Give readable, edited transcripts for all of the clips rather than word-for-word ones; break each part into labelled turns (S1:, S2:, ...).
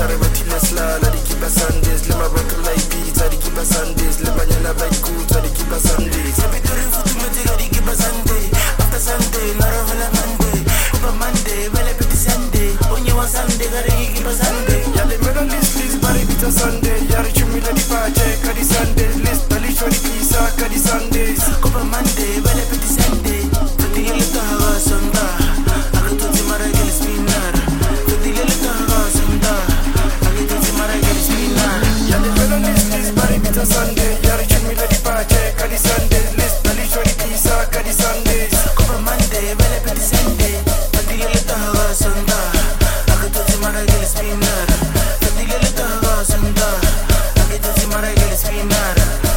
S1: Sarabati Nesla, la di Kiba Sundays, Lema Bakalai Pizza, di Kiba Sundays, Lebanyana Baikuta, di Kiba Sundays. Sabituri Futumatiga, di Kiba Sunday, after Sunday, Naravala Monday, Upa Monday, Velapiti Sunday, Onyawa Sunday, Gari Kiba Sunday. Yale Medan list, Baribita Sunday, Yari Chumila di Pache, Kadi Sundays, list, Talisho di Pisa, Kadi Sundays, Upa Monday, Velapiti Sunday, Fatigil Taha Sunda, Akatuti Maragil Spinar, Fatigil Taha Sunda, Akatuti Maragil Spinar. Yale Medan list, Baribita Sunday, Yari Chumila di Pache, Kadi Sundays, list, Talisho di Pisa, Kadi Sundays, Upa Monday, Velapiti Sunday, Fatigil Taha Sunda, Akatuti Maragil Spinar, Fatigil Taha Sunda, Akatuti Maragil Spinar.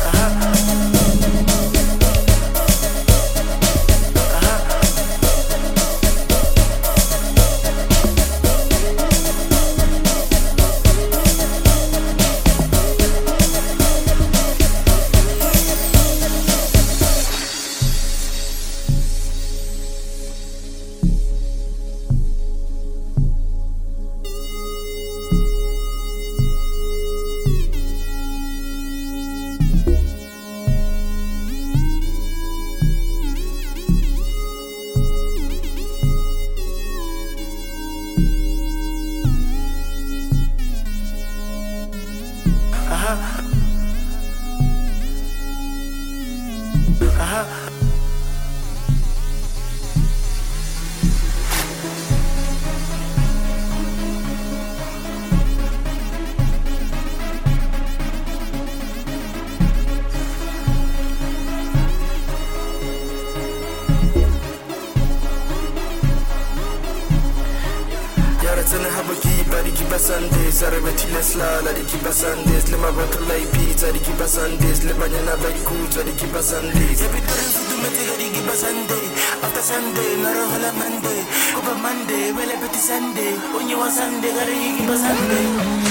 S1: Sundays, Sarabati Nesla, la di Kiba Sundays, Lema Bakalai Pizza, di Kiba Sundays, Lebanyana Baikuta, di Kiba Sundays. Sabituri Futumatiga, di Kiba Sunday, after Sunday, Naravala Monday, Upa Monday, Velapiti Sunday, Onyawa Sunday, Gari Kiba Sunday.